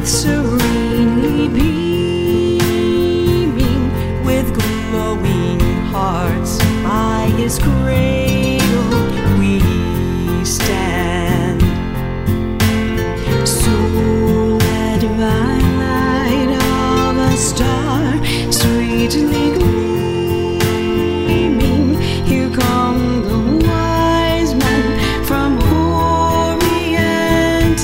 serenely beaming, with glowing hearts by his cradle we stand. So led by light of a star sweetly gleaming, here come the wise men from Orient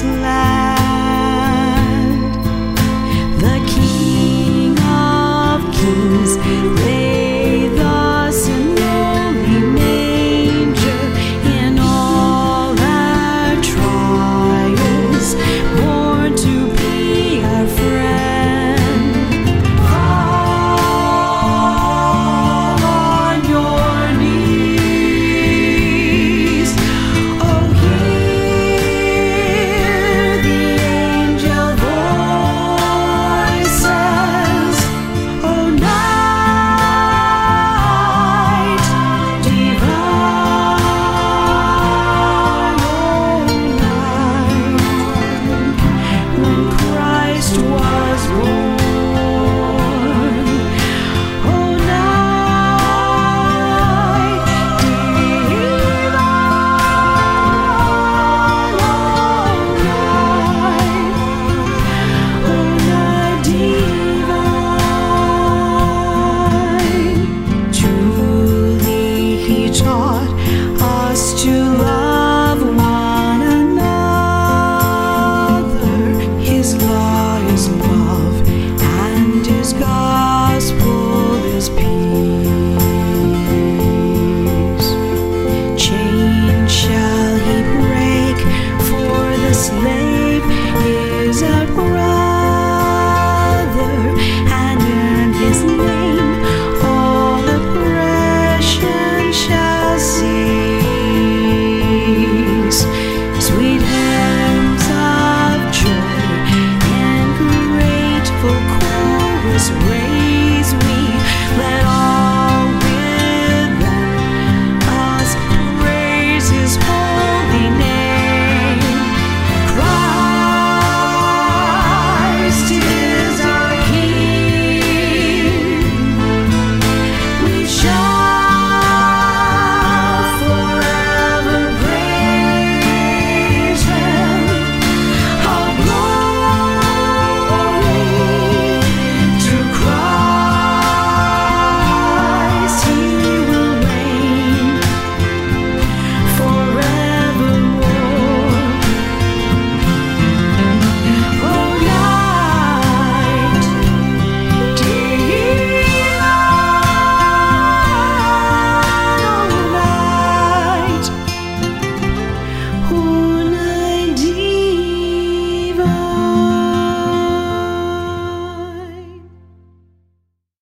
land. The King of Kings lay thus in lowly manger, in all our trials, born to be our friend. Fall on your knees, oh hear the angel voices, oh night divine, oh night when Christ was born, oh night divine, oh night divine. Truly he taught us to love one another. His law is love.